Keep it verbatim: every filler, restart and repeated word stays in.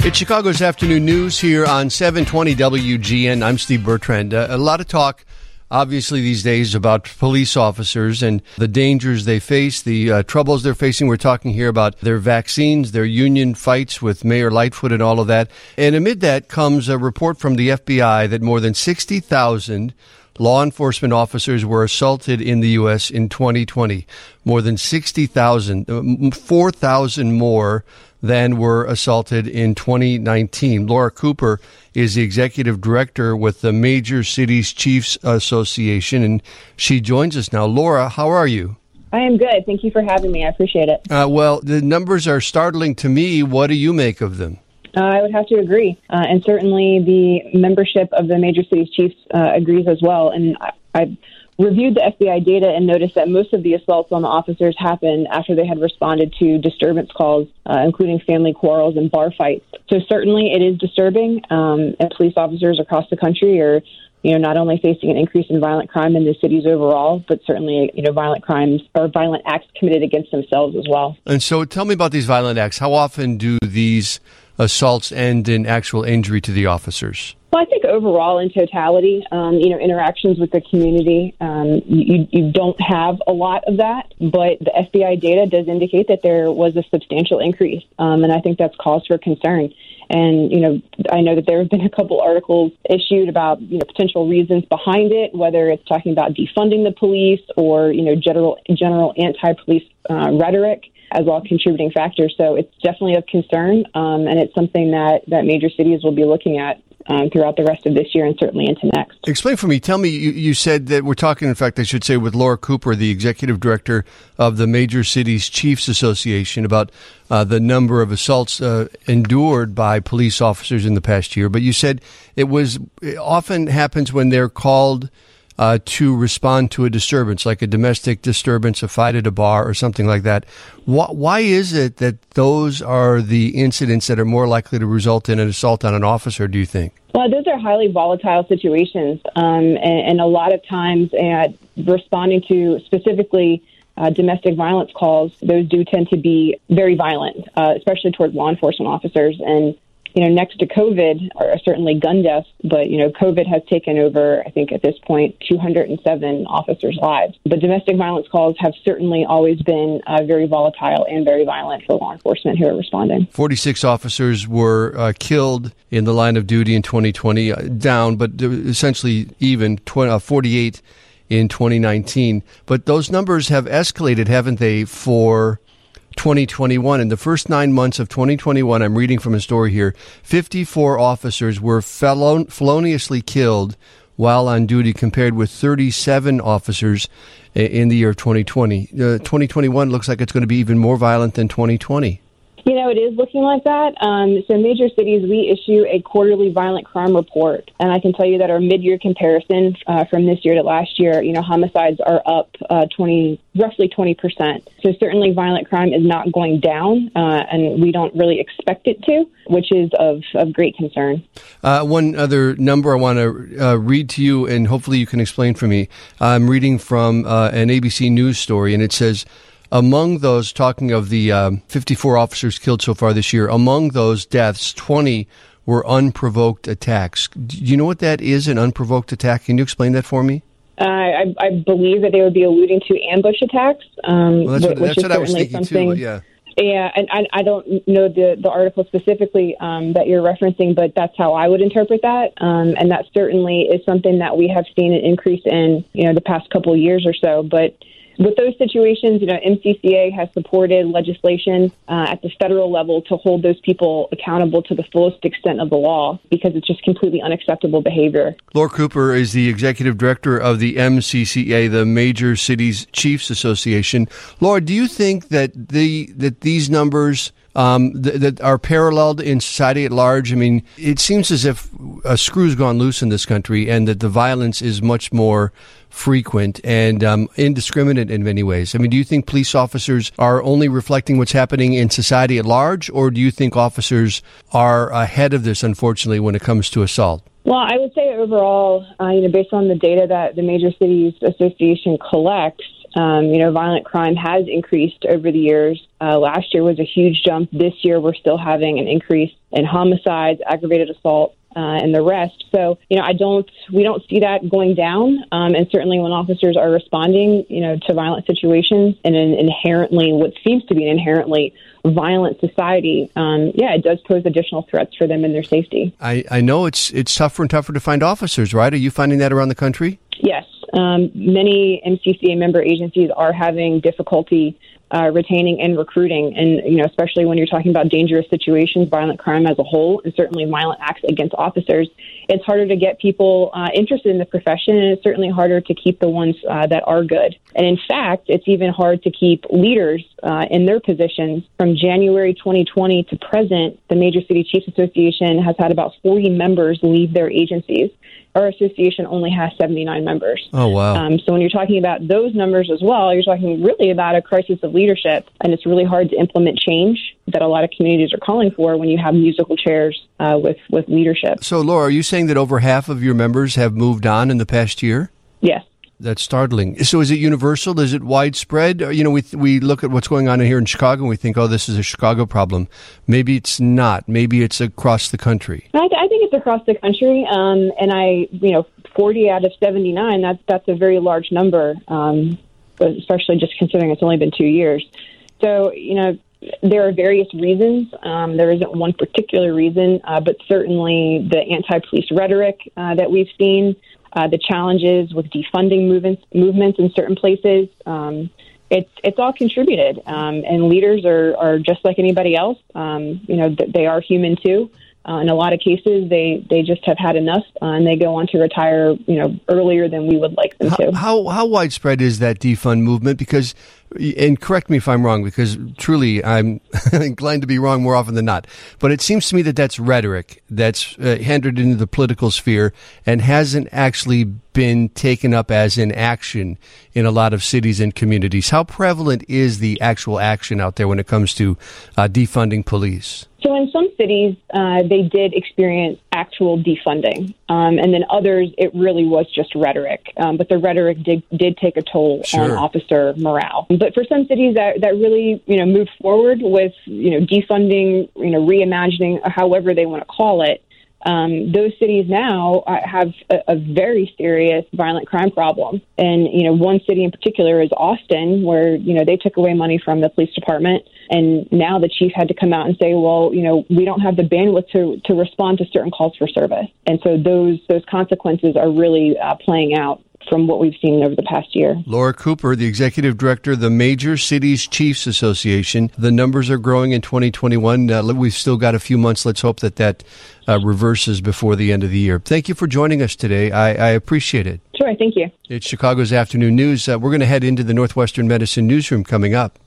It's Chicago's Afternoon News here on seven twenty W G N. I'm Steve Bertrand. Uh, a lot of talk, obviously, these days about police officers and the dangers they face, the uh, troubles they're facing. We're talking here about their vaccines, their union fights with Mayor Lightfoot and all of that. And amid that comes a report from the F B I that more than sixty thousand law enforcement officers were assaulted in the U S in twenty twenty. More than sixty thousand, four thousand more than were assaulted in twenty nineteen. Laura Cooper is the executive director with the Major Cities Chiefs Association, and she joins us now. Laura, how are you? I am good. Thank you for having me. I appreciate it. Uh, well, the numbers are startling to me. What do you make of them? Uh, I would have to agree. Uh, and certainly the membership of the Major Cities Chiefs uh, agrees as well. And I, I've reviewed the F B I data and noticed that most of the assaults on the officers happened after they had responded to disturbance calls, uh, including family quarrels and bar fights. So certainly it is disturbing, um, and police officers across the country are, you know, not only facing an increase in violent crime in the cities overall, but certainly, you know, violent crimes or violent acts committed against themselves as well. And so tell me about these violent acts. How often do these assaults end in actual injury to the officers? Well, I think overall, in totality, um, you know, interactions with the community, um, you, you don't have a lot of that, but the F B I data does indicate that there was a substantial increase, um, and I think that's cause for concern. And, you know, I know that there have been a couple articles issued about, you know, potential reasons behind it, whether it's talking about defunding the police or, you know, general, general anti-police uh, rhetoric as all contributing factors. So it's definitely of concern, um, and it's something that, that major cities will be looking at Um, throughout the rest of this year and certainly into next. Explain for me. Tell me, you, you said that we're talking, in fact, I should say, with Laura Cooper, the executive director of the Major Cities Chiefs Association, about uh, the number of assaults uh, endured by police officers in the past year. But you said it was it often happens when they're called Uh, to respond to a disturbance, like a domestic disturbance, a fight at a bar, or something like that. Why, why is it that those are the incidents that are more likely to result in an assault on an officer, do you think? Well, those are highly volatile situations, um, and, and a lot of times uh, responding to specifically uh, domestic violence calls, those do tend to be very violent, uh, especially towards law enforcement officers. And you know, next to COVID, are certainly gun deaths, but, you know, COVID has taken over, I think at this point, two hundred seven officers' lives. But domestic violence calls have certainly always been uh, very volatile and very violent for law enforcement who are responding. forty-six officers were uh, killed in the line of duty in twenty twenty, uh, down, but essentially even, tw- uh, forty-eight in twenty nineteen. But those numbers have escalated, haven't they, for twenty twenty-one. In the first nine months of twenty twenty-one, I'm reading from a story here, fifty-four officers were felon- feloniously killed while on duty, compared with thirty-seven officers in the year of twenty twenty. Uh, twenty twenty-one looks like it's going to be even more violent than twenty twenty. You know, it is looking like that. Um, so major cities, we issue a quarterly violent crime report. And I can tell you that our mid-year comparison uh, from this year to last year, you know, homicides are up uh, twenty, roughly twenty percent. So certainly violent crime is not going down, uh, and we don't really expect it to, which is of, of great concern. Uh, one other number I want to uh, read to you, and hopefully you can explain for me. I'm reading from uh, an A B C News story, and it says, among those, talking of the um, fifty-four officers killed so far this year, among those deaths, twenty were unprovoked attacks. Do you know what that is, an unprovoked attack? Can you explain that for me? Uh, I, I believe that they would be alluding to ambush attacks, um, well, that's what, which that's is what I was certainly thinking something. Too, yeah. Yeah, and I, I don't know the, the article specifically um, that you're referencing, but that's how I would interpret that. Um, and that certainly is something that we have seen an increase in, you know, the past couple of years or so. But with those situations, you know, M C C A has supported legislation uh, at the federal level to hold those people accountable to the fullest extent of the law, because it's just completely unacceptable behavior. Laura Cooper is the executive director of the M C C A, the Major Cities Chiefs Association. Laura, do you think that the that these numbers um, th- that are paralleled in society at large? I mean, it seems as if a screw's gone loose in this country, and that the violence is much more frequent and um, indiscriminate in many ways. I mean, do you think police officers are only reflecting what's happening in society at large, or do you think officers are ahead of this, unfortunately, when it comes to assault? Well, I would say overall, uh, you know, based on the data that the Major Cities Association collects, Um, you know, violent crime has increased over the years. Uh, last year was a huge jump. This year, we're still having an increase in homicides, aggravated assault, uh, and the rest. So, you know, I don't, we don't see that going down. Um, and certainly when officers are responding, you know, to violent situations in an inherently, what seems to be an inherently violent society, um, yeah, it does pose additional threats for them and their safety. I, I know it's it's tougher and tougher to find officers, right? Are you finding that around the country? Yes. Um, many M C C A member agencies are having difficulty uh, retaining and recruiting, and you know, especially when you're talking about dangerous situations, violent crime as a whole, and certainly violent acts against officers, it's harder to get people uh, interested in the profession, and it's certainly harder to keep the ones uh, that are good. And in fact, it's even hard to keep leaders uh, in their positions. From January twenty twenty to present, the Major City Chiefs Association has had about forty members leave their agencies. Our association only has seventy-nine members. Oh, wow. Um, so when you're talking about those numbers as well, you're talking really about a crisis of leadership, and it's really hard to implement change that a lot of communities are calling for when you have musical chairs uh, with, with leadership. So, Laura, are you saying that over half of your members have moved on in the past year? Yes. That's startling. So is it universal? Is it widespread? You know, we we look at what's going on here in Chicago and we think, oh, this is a Chicago problem. Maybe it's not. Maybe it's across the country. I, I think it's across the country. Um, and I, you know, forty out of seventy-nine, that's, that's a very large number, um, especially just considering it's only been two years. So, you know, there are various reasons. Um, there isn't one particular reason, uh, but certainly the anti-police rhetoric uh, that we've seen, Uh, the challenges with defunding movements, movements in certain places, um, it's it's all contributed. Um, and leaders are, are just like anybody else. Um, you know, they are human too. Uh, in a lot of cases, they, they just have had enough, uh, and they go on to retire, you know, earlier than we would like them how, to. How how widespread is that defund movement? Because, and correct me if I'm wrong, because truly I'm inclined to be wrong more often than not. But it seems to me that that's rhetoric that's uh, handed into the political sphere and hasn't actually been taken up as an action in a lot of cities and communities. How prevalent is the actual action out there when it comes to uh, defunding police? So in some cities, uh, they did experience actual defunding, um, and then others, it really was just rhetoric. Um, but the rhetoric did did take a toll Sure. on officer morale. But for some cities that, that really, you know, moved forward with, you know, defunding, you know, reimagining, however they want to call it, Um, those cities now uh, have a, a very serious violent crime problem. And, you know, one city in particular is Austin, where, you know, they took away money from the police department. And now the chief had to come out and say, well, you know, we don't have the bandwidth to, to respond to certain calls for service. And so those those consequences are really uh, playing out from what we've seen over the past year. Laura Cooper, the executive director of the Major Cities Chiefs Association. The numbers are growing in twenty twenty-one. Uh, we've still got a few months. Let's hope that that uh, reverses before the end of the year. Thank you for joining us today. I, I appreciate it. Sure, thank you. It's Chicago's Afternoon News. Uh, we're going to head into the Northwestern Medicine Newsroom coming up.